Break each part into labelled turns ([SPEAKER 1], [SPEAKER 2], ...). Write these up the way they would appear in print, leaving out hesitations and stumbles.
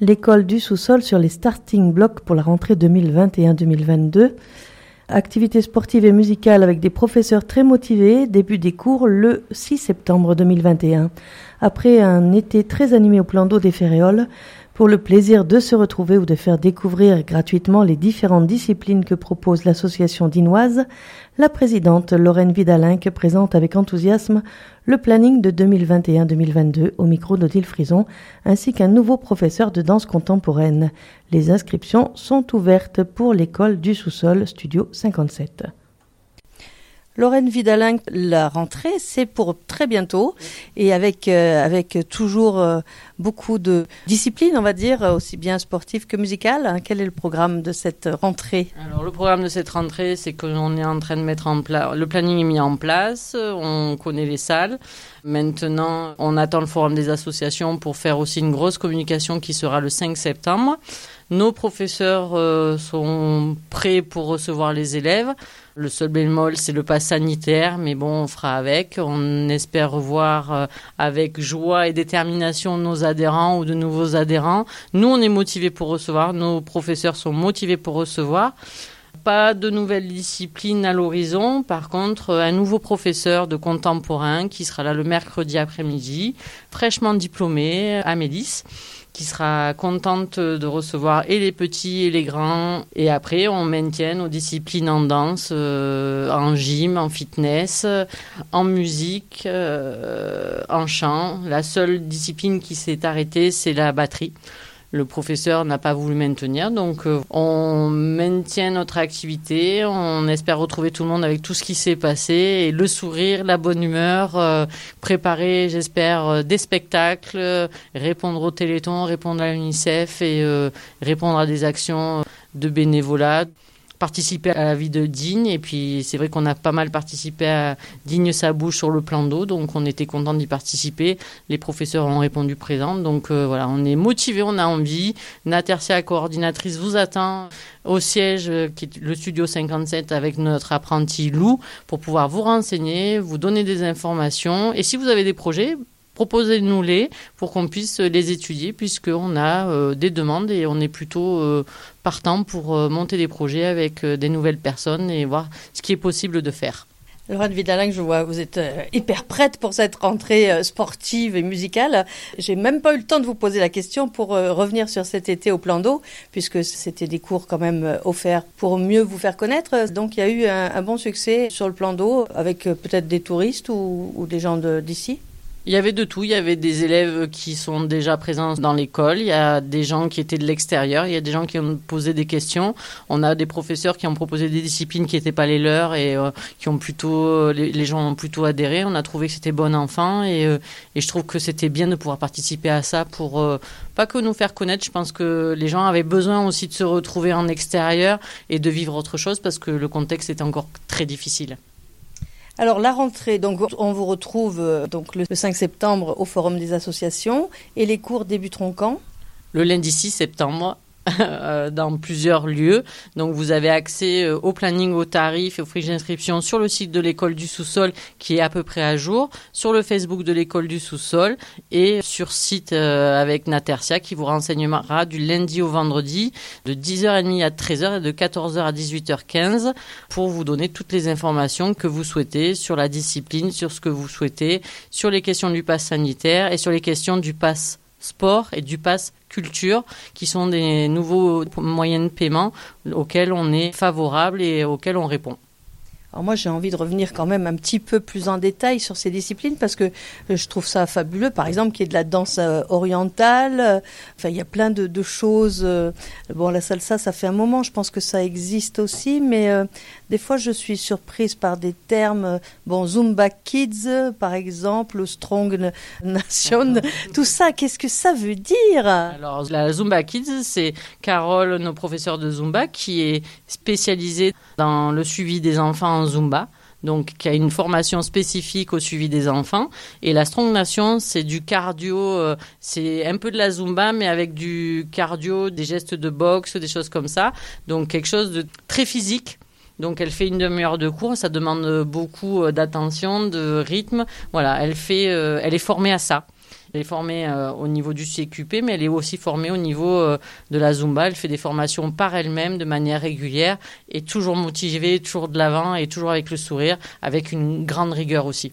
[SPEAKER 1] l'école du sous-sol sur les starting blocks pour la rentrée 2021-2022. Activités sportives et musicales avec des professeurs très motivés, début des cours le 6 septembre 2021. Après un été très animé au plan d'eau des Ferréoles, pour le plaisir de se retrouver ou de faire découvrir gratuitement les différentes disciplines que propose l'association dinoise, la présidente Lorraine Vidalinck présente avec enthousiasme le planning de 2021-2022 au micro d'Odile Frison, ainsi qu'un nouveau professeur de danse contemporaine. Les inscriptions sont ouvertes pour l'école du sous-sol Studio 57. Lorraine Vidalinck, la rentrée, c'est pour très bientôt et avec toujours beaucoup de disciplines, on va dire, aussi bien sportives que musicales. Quel est le programme de cette rentrée ?
[SPEAKER 2] Alors, le programme de cette rentrée, c'est qu'on est en train de mettre en place... Le planning est mis en place, on connaît les salles. Maintenant, on attend le forum des associations pour faire aussi une grosse communication qui sera le 5 septembre. Nos professeurs sont prêts pour recevoir les élèves. Le seul bémol, c'est le pass sanitaire, mais bon, on fera avec. On espère revoir avec joie et détermination nos adhérents ou de nouveaux adhérents. Nous, on est motivés pour recevoir. Nos professeurs sont motivés pour recevoir. Pas de nouvelles disciplines à l'horizon. Par contre, un nouveau professeur de contemporain qui sera là le mercredi après-midi, fraîchement diplômé, Amélis, qui sera contente de recevoir et les petits et les grands. Et après, on maintient nos disciplines en danse, en gym, en fitness, en musique, en chant. La seule discipline qui s'est arrêtée, c'est la batterie. Le professeur n'a pas voulu maintenir, donc on maintient notre activité. On espère retrouver tout le monde avec tout ce qui s'est passé et le sourire, la bonne humeur, préparer, j'espère, des spectacles, répondre au Téléthon, répondre à l'UNICEF et répondre à des actions de bénévolat. Participer à la vie de Digne, et puis c'est vrai qu'on a pas mal participé à Digne sa bouche sur le plan d'eau, donc on était content d'y participer. Les professeurs ont répondu présents, donc voilà, on est motivés, on a envie. Natercia, coordinatrice, vous attend au siège qui est le studio 57 avec notre apprenti Lou pour pouvoir vous renseigner, vous donner des informations, et si vous avez des projets, proposez-nous-les pour qu'on puisse les étudier, puisqu'on a des demandes et on est plutôt partant pour monter des projets avec des nouvelles personnes et voir ce qui est possible de faire.
[SPEAKER 1] Lorraine Vidalinck, je vois, vous êtes hyper prête pour cette rentrée sportive et musicale. J'ai même pas eu le temps de vous poser la question pour revenir sur cet été au plan d'eau, puisque c'était des cours quand même offerts pour mieux vous faire connaître. Donc il y a eu un bon succès sur le plan d'eau avec peut-être des touristes ou des gens d'ici.
[SPEAKER 2] Il y avait de tout. Il y avait des élèves qui sont déjà présents dans l'école. Il y a des gens qui étaient de l'extérieur. Il y a des gens qui ont posé des questions. On a des professeurs qui ont proposé des disciplines qui n'étaient pas les leurs et qui ont plutôt, les gens ont plutôt adhéré. On a trouvé que c'était bon enfant et je trouve que c'était bien de pouvoir participer à ça pour pas que nous faire connaître. Je pense que les gens avaient besoin aussi de se retrouver en extérieur et de vivre autre chose parce que le contexte était encore très difficile.
[SPEAKER 1] Alors la rentrée, donc on vous retrouve donc le 5 septembre au Forum des associations et les cours débuteront quand ?
[SPEAKER 2] Le lundi 6 septembre. Dans plusieurs lieux. Donc vous avez accès au planning, aux tarifs et aux fiches d'inscription sur le site de l'école du sous-sol qui est à peu près à jour, sur le Facebook de l'école du sous-sol et sur site avec Natercia qui vous renseignera du lundi au vendredi de 10h30 à 13h et de 14h à 18h15 pour vous donner toutes les informations que vous souhaitez sur la discipline, sur ce que vous souhaitez, sur les questions du pass sanitaire et sur les questions du pass sport et du pass culture, qui sont des nouveaux moyens de paiement auxquels on est favorable et auxquels on répond.
[SPEAKER 1] Alors moi, j'ai envie de revenir quand même un petit peu plus en détail sur ces disciplines parce que je trouve ça fabuleux. Par exemple, qu'il y ait de la danse orientale. Enfin, il y a plein de choses. Bon, la salsa, ça fait un moment. Je pense que ça existe aussi. Mais des fois, je suis surprise par des termes. Bon, Zumba Kids, par exemple, Strong Nation. Tout ça, qu'est-ce que ça veut dire ?
[SPEAKER 2] Alors, la Zumba Kids, c'est Carole, nos professeurs de Zumba, qui est spécialisée dans le suivi des enfants en Zumba, donc qui a une formation spécifique au suivi des enfants. Et la Strong Nation, c'est du cardio, c'est un peu de la Zumba, mais avec du cardio, des gestes de boxe, des choses comme ça. Donc quelque chose de très physique. Donc elle fait une demi-heure de cours, ça demande beaucoup d'attention, de rythme. Voilà, elle est formée à ça. Elle est formée au niveau du CQP, mais elle est aussi formée au niveau de la Zumba. Elle fait des formations par elle-même de manière régulière et toujours motivée, toujours de l'avant et toujours avec le sourire, avec une grande rigueur aussi.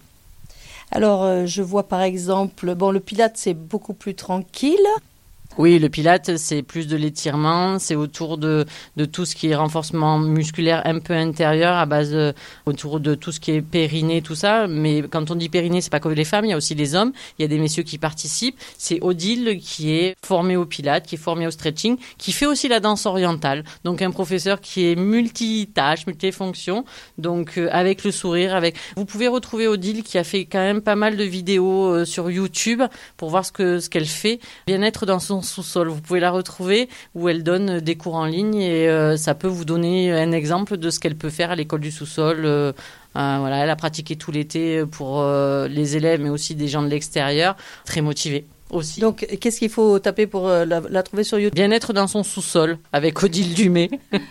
[SPEAKER 1] Alors, je vois par exemple, le Pilates, c'est beaucoup plus tranquille.
[SPEAKER 2] Oui, le Pilates, c'est plus de l'étirement, c'est autour de tout ce qui est renforcement musculaire un peu intérieur, à base autour de tout ce qui est périnée, tout ça. Mais quand on dit périnée, c'est pas que les femmes, il y a aussi les hommes. Il y a des messieurs qui participent. C'est Odile qui est formé au Pilates, qui est formé au stretching, qui fait aussi la danse orientale. Donc un professeur qui est multitâche, multifonction. Donc avec le sourire, vous pouvez retrouver Odile qui a fait quand même pas mal de vidéos sur YouTube pour voir ce qu'elle fait. Bien-être dans son sous-sol. Vous pouvez la retrouver où elle donne des cours en ligne et ça peut vous donner un exemple de ce qu'elle peut faire à l'école du sous-sol. Voilà, elle a pratiqué tout l'été pour les élèves mais aussi des gens de l'extérieur. Très motivée aussi.
[SPEAKER 1] Donc, qu'est-ce qu'il faut taper pour la trouver sur YouTube?
[SPEAKER 2] Bien-être dans son sous-sol avec Odile Dumay.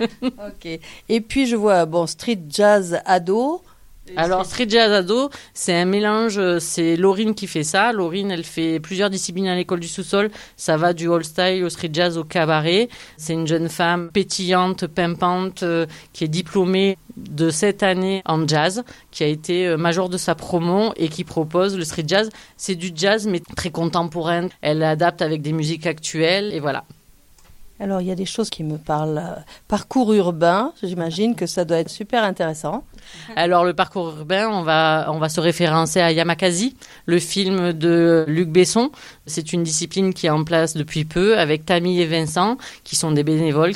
[SPEAKER 1] Ok. Et puis, je vois, street jazz ado.
[SPEAKER 2] Alors, Street Jazz Ado, c'est un mélange, c'est Laurine qui fait ça. Laurine, elle fait plusieurs disciplines à l'école du sous-sol. Ça va du old style au street jazz au cabaret. C'est une jeune femme pétillante, pimpante, qui est diplômée de cette année en jazz, qui a été major de sa promo et qui propose le street jazz. C'est du jazz, mais très contemporain. Elle adapte avec des musiques actuelles et voilà.
[SPEAKER 1] Alors, il y a des choses qui me parlent. Parcours urbain, j'imagine que ça doit être super intéressant.
[SPEAKER 2] Alors, le parcours urbain, on va se référencer à Yamakasi, le film de Luc Besson. C'est une discipline qui est en place depuis peu avec Tammy et Vincent, qui sont des bénévoles,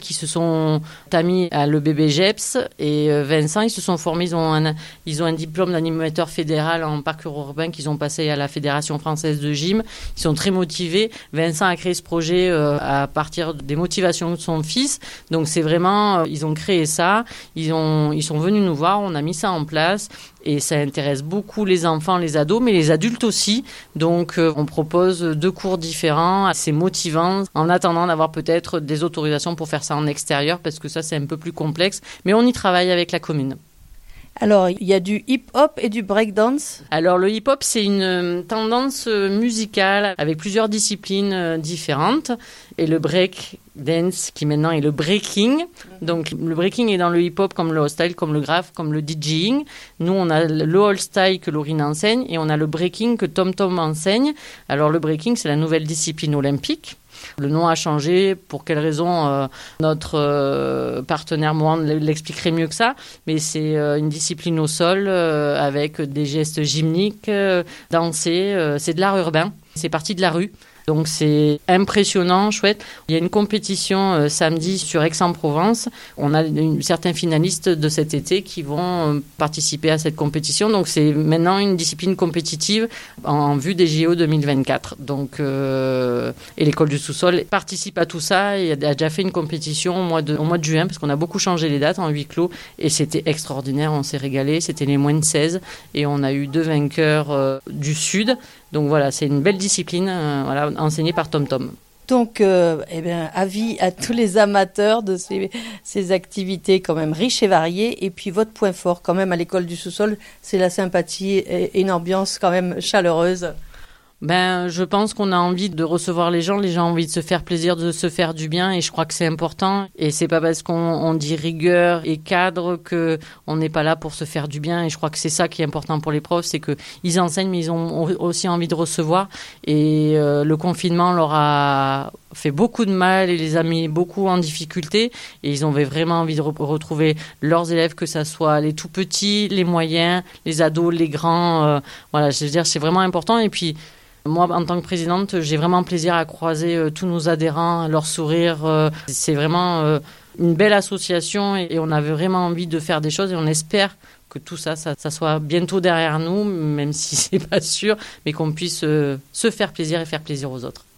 [SPEAKER 2] Tammy a le bébé GEPS et Vincent, ils se sont formés, ils ont un diplôme d'animateur fédéral en parcours urbain qu'ils ont passé à la Fédération française de gym. Ils sont très motivés. Vincent a créé ce projet à partir des motivations de son fils. Donc, c'est vraiment, ils ont créé ça. Ils sont venus nous voir. On a mis ça en place et ça intéresse beaucoup les enfants, les ados, mais les adultes aussi. Donc, on propose 2 cours différents. C'est motivant en attendant d'avoir peut-être des autorisations pour faire ça en extérieur parce que ça, c'est un peu plus complexe. Mais on y travaille avec la commune.
[SPEAKER 1] Alors, il y a du hip-hop et du breakdance.
[SPEAKER 2] Alors, le hip-hop, c'est une tendance musicale avec plusieurs disciplines différentes. Et le break dance, qui maintenant est le breaking. Donc, le breaking est dans le hip-hop comme le old style, comme le graphe, comme le DJing. Nous, on a le old style que Laurine enseigne et on a le breaking que Tom Tom enseigne. Alors, le breaking, c'est la nouvelle discipline olympique. Le nom a changé. Pour quelles raisons notre partenaire Mohan l'expliquerait mieux que ça. Mais c'est une discipline au sol avec des gestes gymniques, dansés. C'est de l'art urbain. C'est parti de la rue. Donc c'est impressionnant, chouette. Il y a une compétition samedi sur Aix-en-Provence. On a certains finalistes de cet été qui vont participer à cette compétition. Donc c'est maintenant une discipline compétitive en vue des JO 2024. Donc, et l'école du sous-sol participe à tout ça et a déjà fait une compétition au mois de juin parce qu'on a beaucoup changé les dates en huis clos et c'était extraordinaire. On s'est régalé. C'était les moins de 16 et on a eu 2 vainqueurs du Sud. Donc voilà, c'est une belle discipline enseignée par Tom Tom.
[SPEAKER 1] Donc, avis à tous les amateurs de ces activités quand même riches et variées. Et puis, votre point fort quand même à l'école du sous-sol, c'est la sympathie et une ambiance quand même chaleureuse.
[SPEAKER 2] Je pense qu'on a envie de recevoir les gens ont envie de se faire plaisir, de se faire du bien et je crois que c'est important et c'est pas parce qu'on dit rigueur et cadre que on n'est pas là pour se faire du bien et je crois que c'est ça qui est important pour les profs, c'est que ils enseignent mais ils ont aussi envie de recevoir et le confinement leur a fait beaucoup de mal et les a mis beaucoup en difficulté et ils ont vraiment envie de retrouver leurs élèves, que ça soit les tout petits, les moyens, les ados, les grands, je veux dire c'est vraiment important et puis moi, en tant que présidente, j'ai vraiment plaisir à croiser tous nos adhérents, leur sourire. C'est vraiment une belle association et on avait vraiment envie de faire des choses et on espère que tout ça soit bientôt derrière nous, même si c'est pas sûr, mais qu'on puisse se faire plaisir et faire plaisir aux autres.